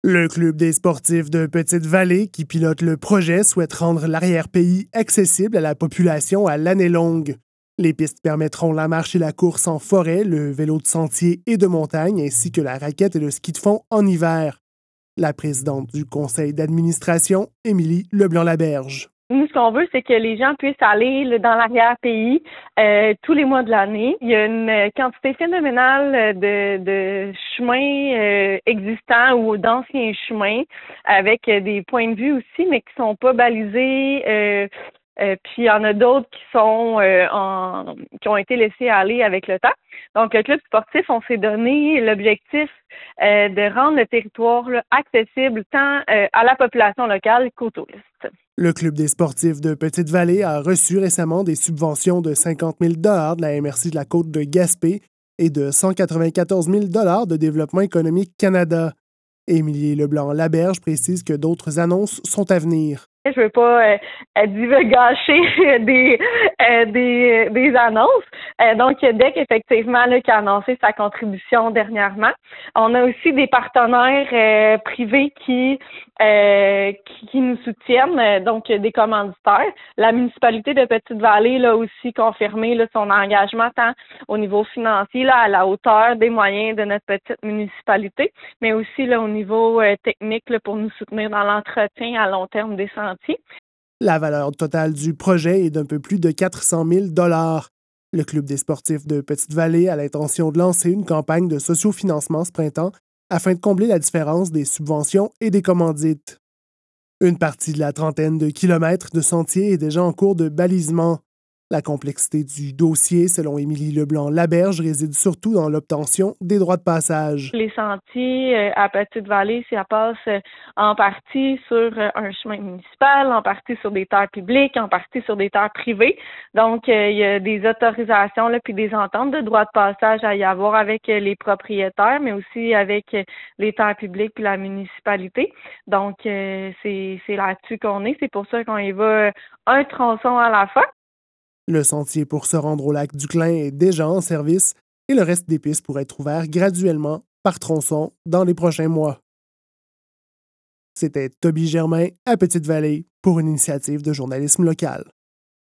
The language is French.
Le club des sportifs de Petite-Vallée, qui pilote le projet, souhaite rendre l'arrière-pays accessible à la population à l'année longue. Les pistes permettront la marche et la course en forêt, le vélo de sentier et de montagne, ainsi que la raquette et le ski de fond en hiver. La présidente du conseil d'administration, Émilie Leblanc-Laberge. Nous, ce qu'on veut, c'est que les gens puissent aller dans l'arrière-pays tous les mois de l'année. Il y a une quantité phénoménale de chemins existants ou d'anciens chemins avec des points de vue aussi, mais qui sont pas balisés. Puis il y en a d'autres qui ont été laissés aller avec le temps. Donc, le club sportif, on s'est donné l'objectif de rendre le territoire accessible tant à la population locale qu'aux touristes. Le club des sportifs de Petite-Vallée a reçu récemment des subventions de 50 000 de la MRC de la Côte de Gaspé et de 194 000 de Développement économique Canada. Émilie Leblanc-Laberge précise que d'autres annonces sont à venir. Je veux pas divulgacher des annonces. Donc, DEC, effectivement, qui a annoncé sa contribution dernièrement. On a aussi des partenaires privés qui nous soutiennent, donc des commanditaires. La municipalité de Petite-Vallée a aussi confirmé son engagement tant au niveau financier, à la hauteur des moyens de notre petite municipalité, mais aussi au niveau technique pour nous soutenir dans l'entretien à long terme des sentiers. La valeur totale du projet est d'un peu plus de 400 000 $. Le club des sportifs de Petite-Vallée a l'intention de lancer une campagne de sociofinancement ce printemps afin de combler la différence des subventions et des commandites. Une partie de la trentaine de kilomètres de sentiers est déjà en cours de balisement. La complexité du dossier, selon Émilie Leblanc-Laberge, réside surtout dans l'obtention des droits de passage. Les sentiers à Petite-Vallée, ça passe en partie sur un chemin municipal, en partie sur des terres publiques, en partie sur des terres privées. Donc, il y a des autorisations puis des ententes de droits de passage à y avoir avec les propriétaires, mais aussi avec les terres publiques puis la municipalité. Donc, c'est là-dessus qu'on est. C'est pour ça qu'on y va un tronçon à la fois. Le sentier pour se rendre au lac du Clin est déjà en service et le reste des pistes pourrait être ouvert graduellement par tronçon dans les prochains mois. C'était Toby Germain à Petite-Vallée pour une initiative de journalisme local.